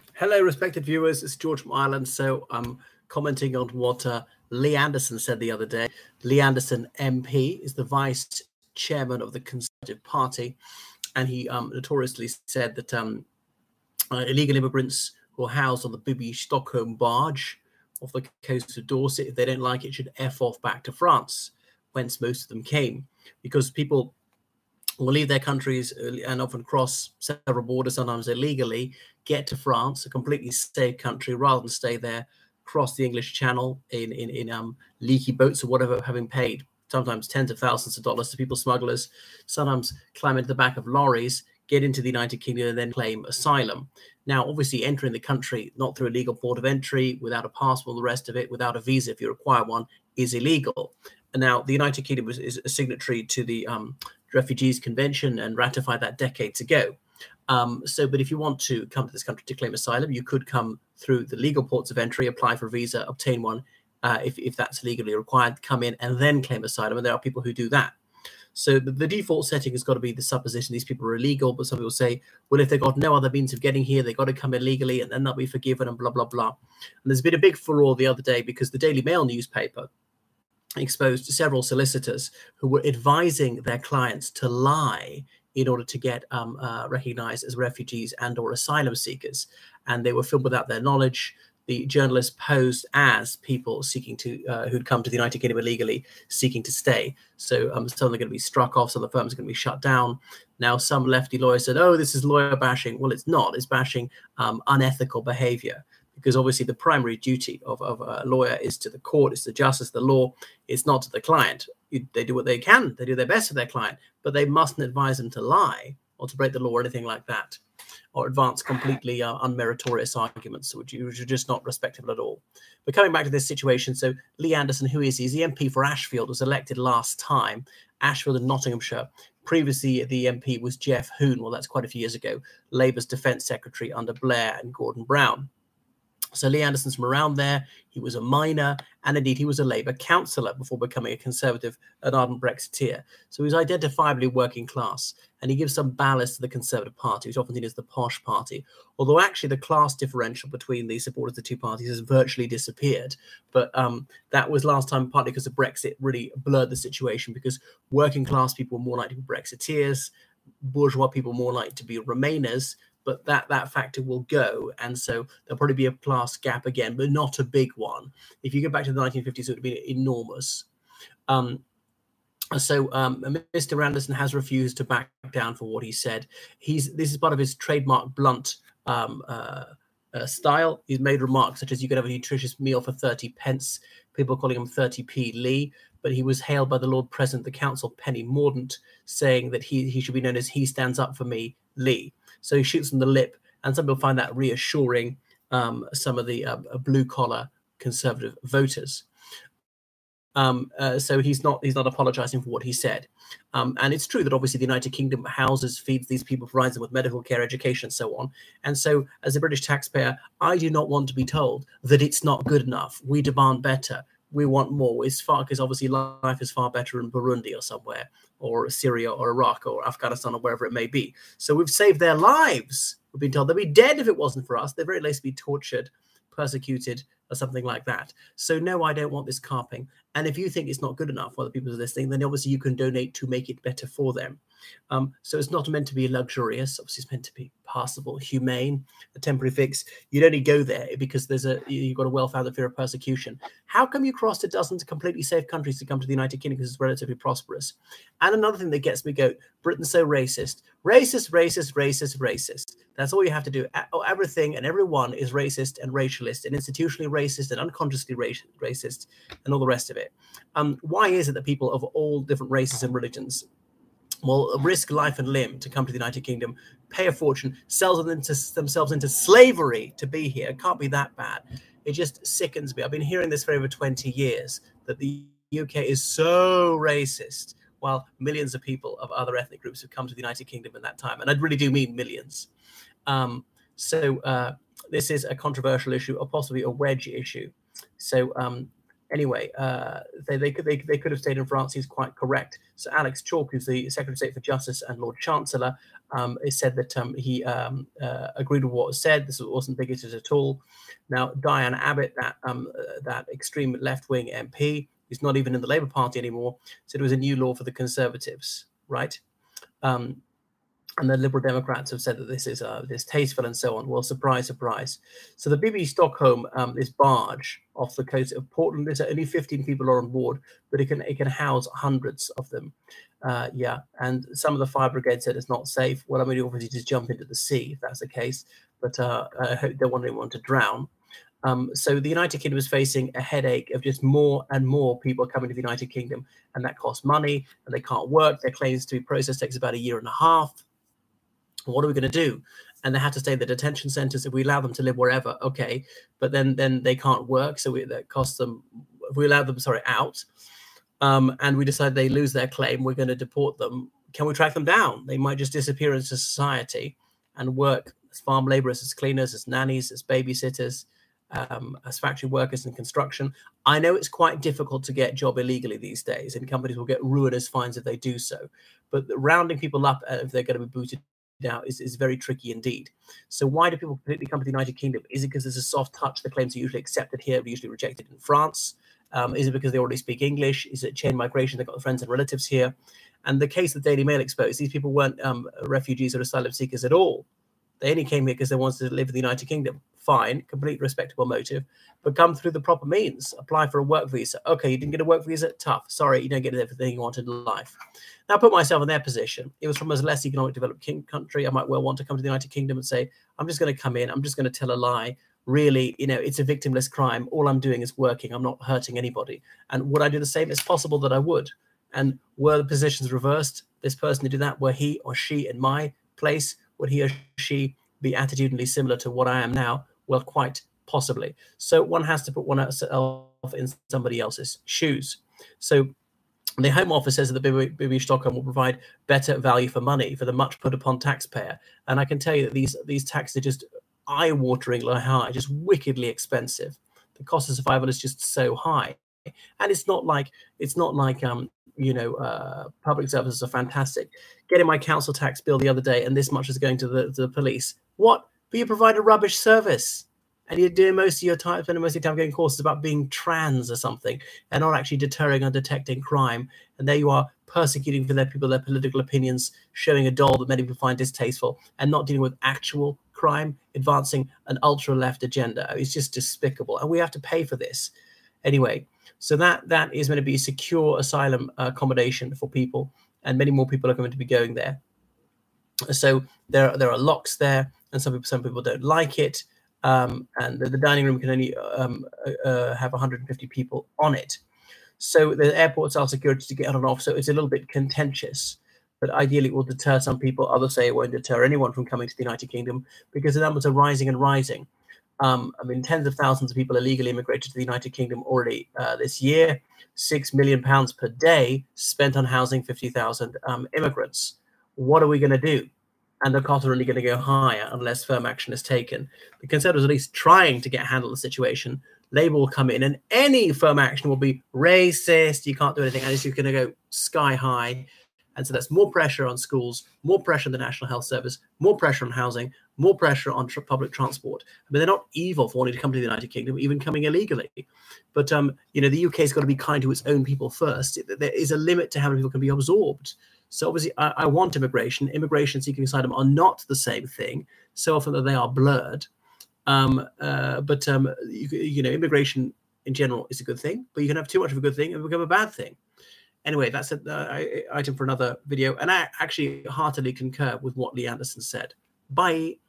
Hello, respected viewers. It's George from Ireland. So I'm commenting on what Lee Anderson said the other day. Lee Anderson, MP, is the vice chairman of the Conservative Party, and he notoriously said that illegal immigrants who are housed on the Bibi Stockholm barge off the coast of Dorset, if they don't like it, should F off back to France, whence most of them came, because people will leave their countries and often cross several borders, sometimes illegally, get to France, a completely safe country, rather than stay there, cross the English Channel in leaky boats or whatever, having paid sometimes tens of thousands of dollars to people smugglers, sometimes climb into the back of lorries, get into the United Kingdom, and then claim asylum. Now, obviously, entering the country not through a legal port of entry, without a passport, the rest of it, without a visa if you require one, is illegal. And now, the United Kingdom is a signatory to the Refugees Convention and ratified that decades ago. But if you want to come to this country to claim asylum, you could come through the legal ports of entry, apply for a visa, obtain one if that's legally required, come in and then claim asylum. And there are people who do that. So the default setting has got to be the supposition these people are illegal, but some people say, well, if they've got no other means of getting here, they've got to come illegally and then they'll be forgiven and blah, blah, blah. And there's been a big furore the other day because the Daily Mail newspaper exposed several solicitors who were advising their clients to lie in order to get recognized as refugees and or asylum seekers. And they were filmed without their knowledge. The journalists posed as people seeking to, who'd come to the United Kingdom illegally, seeking to stay. So some are going to be struck off, some of the firms are going to be shut down. Now, some lefty lawyers said, oh, this is lawyer bashing. Well, it's not. It's bashing unethical behavior, because obviously the primary duty of a lawyer is to the court, is to justice, the law. It's not to the client. They do what they can. They do their best for their client, but they mustn't advise them to lie or to break the law or anything like that, or advance completely unmeritorious arguments, which are just not respectable at all. But coming back to this situation, so Lee Anderson, who is he? He's the MP for Ashfield, was elected last time, Ashfield in Nottinghamshire. Previously, the MP was Jeff Hoon. Well, that's quite a few years ago, Labour's Defence Secretary under Blair and Gordon Brown. So Lee Anderson's from around there. He was a miner, and indeed he was a Labour councillor before becoming a Conservative and ardent Brexiteer. So he's identifiably working class, and he gives some ballast to the Conservative Party, which is often seen as the posh party. Although actually the class differential between the supporters of the two parties has virtually disappeared. But that was last time partly because of Brexit really blurred the situation, because working class people were more likely to be Brexiteers, bourgeois people more likely to be Remainers. But that factor will go, and so there'll probably be a class gap again, but not a big one. If you go back to the 1950s, it would have been enormous. Mr. Anderson has refused to back down for what he said. This is part of his trademark blunt style. He's made remarks such as, you could have a nutritious meal for 30 pence. People calling him 30p Lee, but he was hailed by the Lord President of the Council, Penny Mordaunt, saying that he should be known as He Stands Up For Me Lee. So he shoots from the lip, and some people find that reassuring, some of the blue-collar Conservative voters. So he's not apologizing for what he said. And it's true that obviously the United Kingdom houses, feeds these people, provides them with medical care, education, and so on. And so as a British taxpayer, I do not want to be told that it's not good enough. We demand better. We want more. It's far, because obviously life is far better in Burundi or somewhere, or Syria or Iraq or Afghanistan or wherever it may be. So we've saved their lives. We've been told they'd be dead if it wasn't for us. They'd very least be tortured, persecuted, or something like that. So no, I don't want this carping. And if you think it's not good enough for the people who are listening, then obviously you can donate to make it better for them. So it's not meant to be luxurious. Obviously, it's meant to be passable, humane, a temporary fix. You'd only go there because you've got a well-founded fear of persecution. How come you crossed a dozen completely safe countries to come to the United Kingdom because it's relatively prosperous? And another thing that gets me going, Britain's so racist. Racist, racist, racist, racist. That's all you have to do. Everything and everyone is racist and racialist and institutionally racist and unconsciously racist and all the rest of it. Why is it that people of all different races and religions will risk life and limb to come to the United Kingdom, pay a fortune, sell themselves into slavery to be here? It can't be that bad. It just sickens me. I've been hearing this for over 20 years, that the UK is so racist, while millions of people of other ethnic groups have come to the United Kingdom in that time. And I really do mean millions. This is a controversial issue, or possibly a wedge issue. So Anyway, they could have stayed in France. He's quite correct. So Alex Chalk, who's the Secretary of State for Justice and Lord Chancellor, has said that he agreed with what was said. This wasn't bigoted at all. Now, Diane Abbott, that extreme left-wing MP, who's not even in the Labour Party anymore, said it was a new law for the Conservatives, right? And the Liberal Democrats have said that this is distasteful and so on. Well, surprise, surprise. So the BB Stockholm, this barge off the coast of Portland, there's only 15 people are on board, but it can house hundreds of them. Yeah, and some of the fire brigade said it's not safe. Well, I mean, obviously just jump into the sea if that's the case, but I hope they don't want anyone to drown. So the United Kingdom is facing a headache of just more and more people coming to the United Kingdom, and that costs money, and they can't work. Their claims to be processed takes about 1.5 years. What are we going to do? And they have to stay in the detention centers. If we allow them to live wherever, okay, but then they can't work, so that costs them. If we allow them, out, and we decide they lose their claim, we're going to deport them. Can we track them down? They might just disappear into society and work as farm laborers, as cleaners, as nannies, as babysitters, as factory workers in construction. I know it's quite difficult to get a job illegally these days, and companies will get ruinous fines if they do so. But rounding people up if they're going to be booted out is very tricky indeed. So why do people completely come to the United Kingdom? Is it because there's a soft touch? The claims are usually accepted here, but usually rejected in France. Is it because they already speak English? Is it chain migration? They've got friends and relatives here. And the case that Daily Mail exposed, these people weren't refugees or asylum seekers at all. They only came here because they wanted to live in the United Kingdom. Fine, complete respectable motive, but come through the proper means. Apply for a work visa. Okay, you didn't get a work visa? Tough. Sorry, you don't get everything you want in life. Now, put myself in their position. It was from a less economic developed country. I might well want to come to the United Kingdom and say, I'm just going to come in. I'm just going to tell a lie. Really, it's a victimless crime. All I'm doing is working. I'm not hurting anybody. And would I do the same? It's possible that I would. And were the positions reversed, this person who did that, were he or she in my place, would he or she be attitudinally similar to what I am now? Well, quite possibly. So one has to put oneself in somebody else's shoes. So the Home Office says that the BB Stockholm will provide better value for money for the much put upon taxpayer. And I can tell you that these taxes are just eye-wateringly high, just wickedly expensive. The cost of survival is just so high. And it's not like public services are fantastic. Getting my council tax bill the other day, and this much is going to the police. What? But you provide a rubbish service, and you're doing most of your time, spending most of your time getting courses about being trans or something, and not actually deterring and detecting crime. And there you are, persecuting for their political opinions, showing a doll that many people find distasteful, and not dealing with actual crime, advancing an ultra-left agenda. It's just despicable, and we have to pay for this. Anyway, so that is going to be secure asylum accommodation for people, and many more people are going to be going there. So there are locks there, and some people don't like it. And the dining room can only have 150 people on it. So the airports are security to get on and off, so it's a little bit contentious. But ideally, it will deter some people. Others say it won't deter anyone from coming to the United Kingdom because the numbers are rising and rising. I mean, tens of thousands of people illegally immigrated to the United Kingdom already this year. £6 million per day spent on housing 50,000 immigrants. What are we going to do? And the costs are only going to go higher unless firm action is taken. The Conservatives are at least trying to handle the situation. Labour will come in, and any firm action will be racist. You can't do anything, and it's going to go sky high. And so that's more pressure on schools, more pressure on the National Health Service, more pressure on housing, more pressure on public transport. I mean, they're not evil for wanting to come to the United Kingdom, even coming illegally. But, the UK has got to be kind to its own people first. There is a limit to how many people can be absorbed. So obviously, I want immigration. Immigration seeking asylum are not the same thing. So often that they are blurred. Immigration in general is a good thing, but you can have too much of a good thing and become a bad thing. Anyway, that's an item for another video. And I actually heartily concur with what Lee Anderson said. Bye.